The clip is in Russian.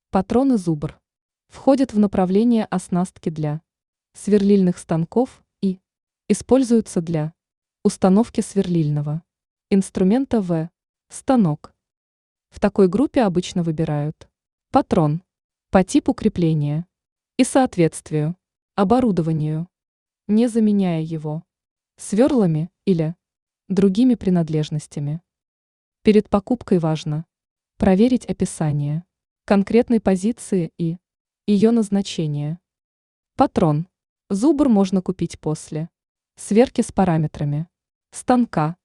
Патроны «Зубр» входят в направление оснастки для сверлильных станков и используются для установки сверлильного инструмента в станок. В такой группе обычно выбирают патрон по типу крепления и соответствию оборудованию, не заменяя его сверлами или другими принадлежностями. Перед покупкой важно проверить описание конкретной позиции и ее назначение. Патрон «Зубр» можно купить после сверки с параметрами станка